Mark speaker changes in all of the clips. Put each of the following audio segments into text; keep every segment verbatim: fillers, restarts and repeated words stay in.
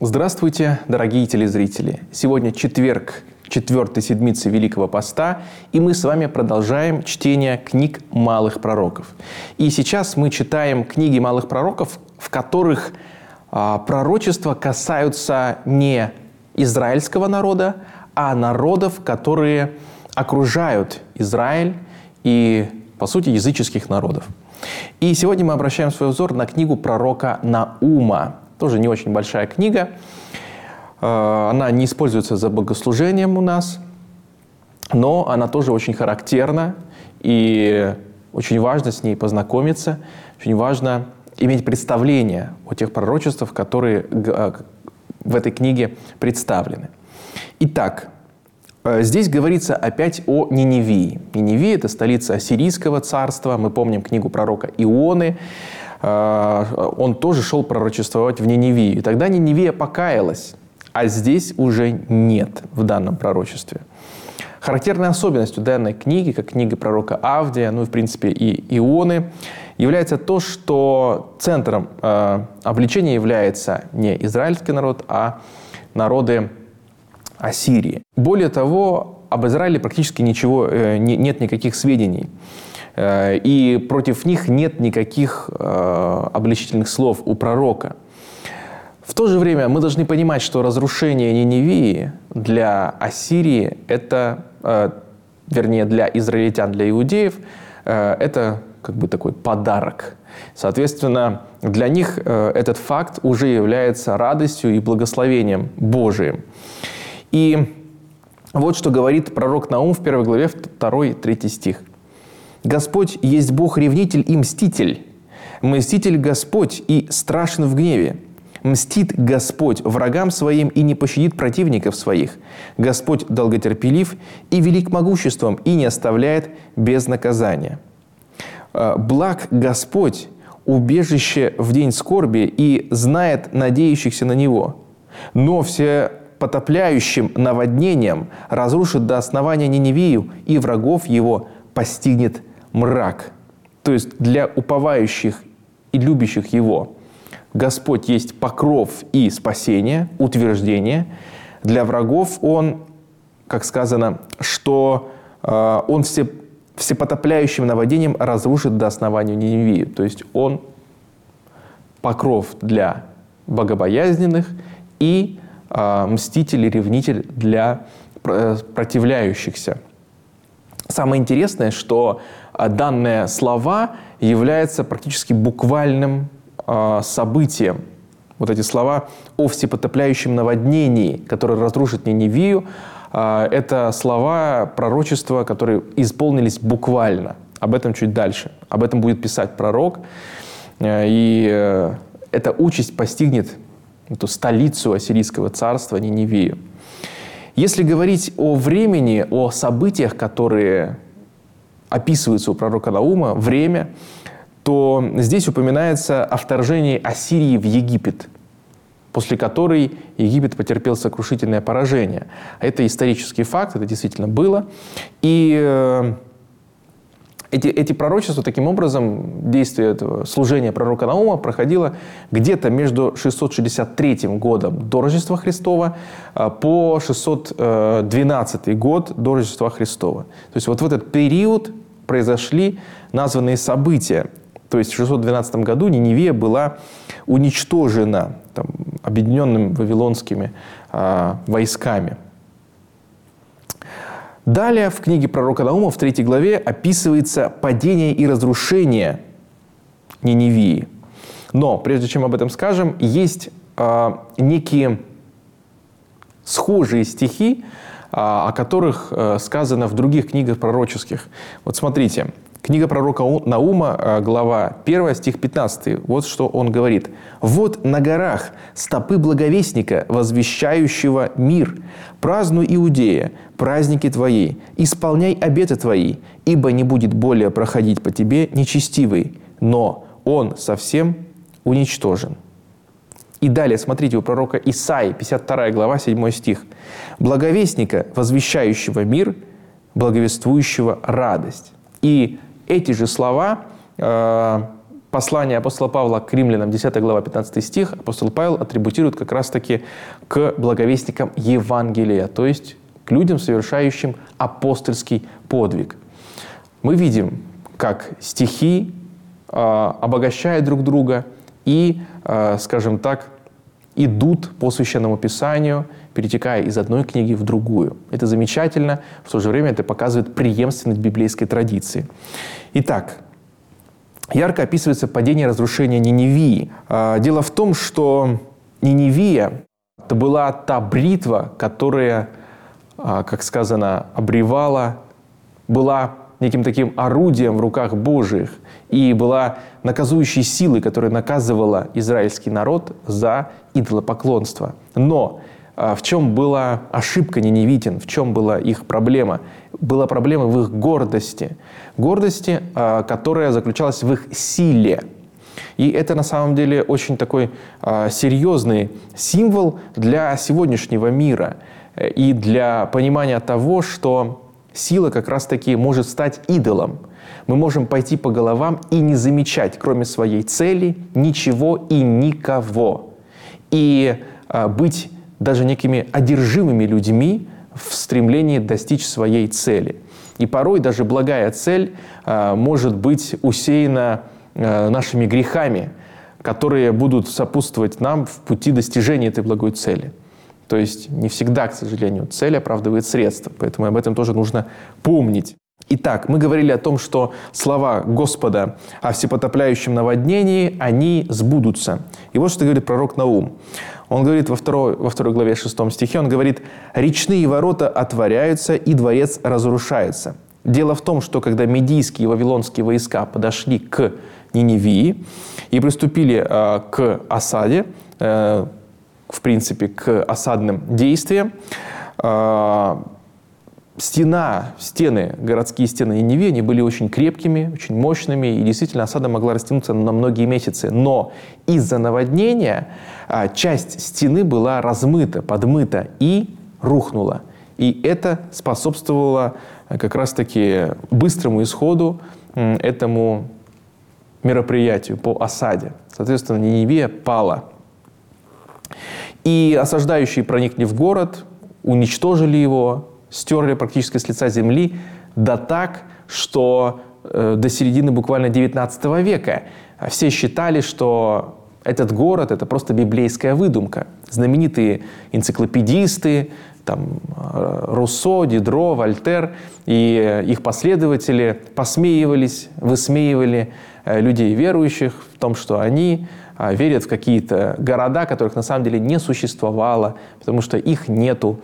Speaker 1: Здравствуйте, дорогие телезрители! Сегодня четверг, четвертой седмицы Великого Поста, и мы с вами продолжаем чтение книг малых пророков. И сейчас мы читаем книги малых пророков, в которых а, пророчества касаются не израильского народа, а народов, которые окружают Израиль и, по сути, языческих народов. И сегодня мы обращаем свой взор на книгу пророка Наума. Тоже не очень большая книга. Она не используется за богослужением у нас, но она тоже очень характерна, и очень важно с ней познакомиться, очень важно иметь представление о тех пророчествах, которые в этой книге представлены. Итак, здесь говорится опять о Ниневии. Ниневия – это столица Ассирийского царства. Мы помним книгу пророка Ионы. Он тоже шел пророчествовать в Ниневию. И тогда Ниневия покаялась, а здесь уже нет в данном пророчестве. Характерной особенностью данной книги, как книги пророка Авдия, ну и в принципе и Ионы, является то, что центром э, обличения является не израильский народ, а народы Ассирии. Более того, об Израиле практически ничего, э, не, нет никаких сведений. И против них нет никаких э, обличительных слов у пророка. В то же время мы должны понимать, что разрушение Ниневии для Ассирии, это, э, вернее, для израильтян, для иудеев, э, это как бы такой подарок. Соответственно, для них э, этот факт уже является радостью и благословением Божиим. И вот что говорит пророк Наум в первой главе, второй, третий стих. «Господь есть Бог-ревнитель и мститель. Мститель Господь и страшен в гневе. Мстит Господь врагам своим и не пощадит противников своих. Господь долготерпелив и велик могуществом и не оставляет без наказания. Благ Господь, убежище в день скорби и знает надеющихся на Него. Но все потопляющим наводнением разрушит до основания Ниневию, и врагов его постигнет мрак». То есть для уповающих и любящих Его Господь есть покров и спасение, утверждение. Для врагов Он, как сказано, что э, Он все, всепотопляющим наводнением разрушит до основания Ниневию. То есть Он покров для богобоязненных и э, мститель и ревнитель для противляющихся. Самое интересное, что данные слова являются практически буквальным э, событием. Вот эти слова о всепотопляющем наводнении, которое разрушит Ниневию, э, это слова пророчества, которые исполнились буквально. Об этом чуть дальше. Об этом будет писать пророк. Э, и э, эта участь постигнет эту столицу Ассирийского царства Ниневию. Если говорить о времени, о событиях, которые описываются у пророка Наума, время, то здесь упоминается о вторжении Ассирии в Египет, после которой Египет потерпел сокрушительное поражение. Это исторический факт, это действительно было. И эти, эти пророчества, таким образом, действие этого служения пророка Наума проходило где-то между шестьсот шестьдесят третьим годом до Рождества Христова по шестьсот двенадцатый год до Рождества Христова. То есть вот в этот период произошли названные события. То есть в шестьсот двенадцатом году Ниневия была уничтожена там, объединенными вавилонскими э, войсками. Далее в книге пророка Наума в третьей главе описывается падение и разрушение Ниневии. Но прежде чем об этом скажем, есть э, некие схожие стихи, э, о которых э, сказано в других книгах пророческих. Вот смотрите, книга пророка Наума, э, глава первая, стих пятнадцатый. Вот что он говорит. «Вот на горах стопы благовестника, возвещающего мир. Празднуй, Иудея, праздники твои, исполняй обеты твои, ибо не будет более проходить по тебе нечестивый, но он совсем уничтожен». И далее, смотрите, у пророка Исаии, пятьдесят вторая глава, седьмой стих. «Благовестника, возвещающего мир, благовествующего радость». И эти же слова э, послание апостола Павла к римлянам, десятая глава, пятнадцатый стих, апостол Павел атрибутирует как раз-таки к благовестникам Евангелия, то есть к людям, совершающим апостольский подвиг. Мы видим, как стихи э, обогащают друг друга и, э, скажем так, идут по Священному Писанию, перетекая из одной книги в другую. Это замечательно, в то же время это показывает преемственность библейской традиции. Итак, ярко описывается падение и разрушение Ниневии. Дело в том, что Ниневия – это была та бритва, которая, как сказано, обревала, была неким таким орудием в руках Божьих и была наказующей силой, которая наказывала израильский народ за идолопоклонство. Но в чем была ошибка ниневитян, в чем была их проблема? Была проблема в их гордости. Гордости, которая заключалась в их силе. И это на самом деле очень такой серьезный символ для сегодняшнего мира и для понимания того, что сила как раз-таки может стать идолом. Мы можем пойти по головам и не замечать, кроме своей цели, ничего и никого. И а, быть даже некими одержимыми людьми в стремлении достичь своей цели. И порой даже благая цель а, может быть усеяна а, нашими грехами, которые будут сопутствовать нам в пути достижения этой благой цели. То есть не всегда, к сожалению, цель оправдывает средства, поэтому об этом тоже нужно помнить. Итак, мы говорили о том, что слова Господа о всепотопляющем наводнении, они сбудутся. И вот что говорит пророк Наум. Он говорит во второй, во второй главе шестом стихе, он говорит: «Речные ворота отворяются, и дворец разрушается». Дело в том, что когда медийские и вавилонские войска подошли к Ниневии и приступили э, к осаде, э, в принципе, к осадным действиям, э, Стена, стены, городские стены Ниневии, они были очень крепкими, очень мощными, и действительно осада могла растянуться на многие месяцы. Но из-за наводнения а, часть стены была размыта, подмыта и рухнула. И это способствовало как раз-таки быстрому исходу м, этому мероприятию по осаде. Соответственно, Ниневия пала. И осаждающие проникли в город, уничтожили его, стерли практически с лица земли, да так, что э, до середины буквально девятнадцатого века все считали, что этот город – это просто библейская выдумка. Знаменитые энциклопедисты, там, Руссо, Дидро, Вольтер и их последователи посмеивались, высмеивали людей верующих в том, что они верят в какие-то города, которых на самом деле не существовало, потому что их нету.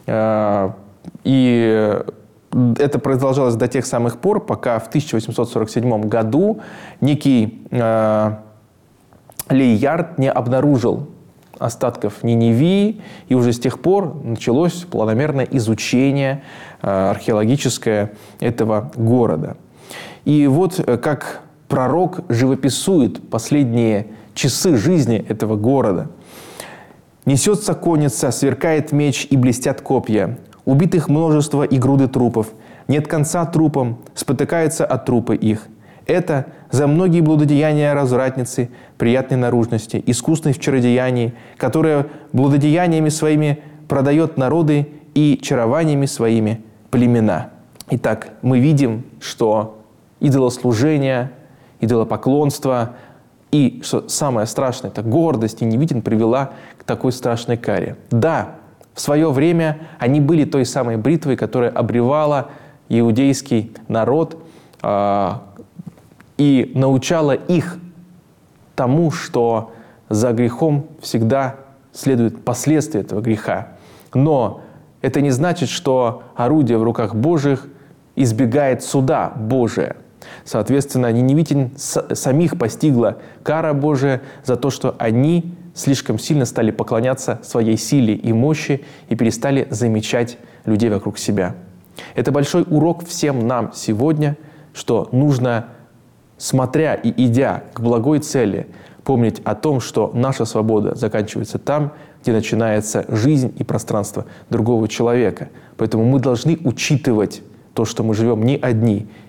Speaker 1: И это продолжалось до тех самых пор, пока в тысяча восемьсот сорок седьмом году некий э, Лейярд не обнаружил остатков Ниневии, и уже с тех пор началось планомерное изучение э, археологическое этого города. И вот как пророк живописует последние часы жизни этого города. «Несется конница, сверкает меч и блестят копья. Убитых множество и груды трупов. Нет конца трупам, спотыкаются от трупа их. Это за многие блудодеяния развратницы, приятной наружности, искусной в чародеянии, которая блудодеяниями своими продает народы и чарованиями своими племена». Итак, мы видим, что идолослужение, идолопоклонство и, что самое страшное, это гордость ниневитян привела к такой страшной каре. Да, в свое время они были той самой бритвой, которая обревала иудейский народ э, и научала их тому, что за грехом всегда следует последствия этого греха. Но это не значит, что орудие в руках Божьих избегает суда Божия. Соответственно, ниневитян самих постигла кара Божия за то, что они слишком сильно стали поклоняться своей силе и мощи и перестали замечать людей вокруг себя. Это большой урок всем нам сегодня, что нужно, смотря и идя к благой цели, помнить о том, что наша свобода заканчивается там, где начинается жизнь и пространство другого человека. Поэтому мы должны учитывать то, что мы живем не одни,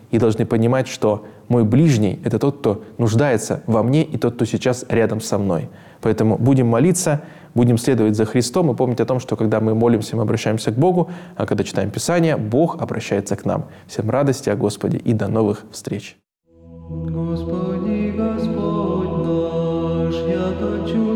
Speaker 1: и должны понимать, что мой ближний — это тот, кто нуждается во мне, и тот, кто сейчас рядом со мной. Поэтому будем молиться, будем следовать за Христом и помнить о том, что когда мы молимся, мы обращаемся к Богу, а когда читаем Писание, Бог обращается к нам. Всем радости о Господе и до новых встреч!
Speaker 2: Господи, Господь наш, я хочу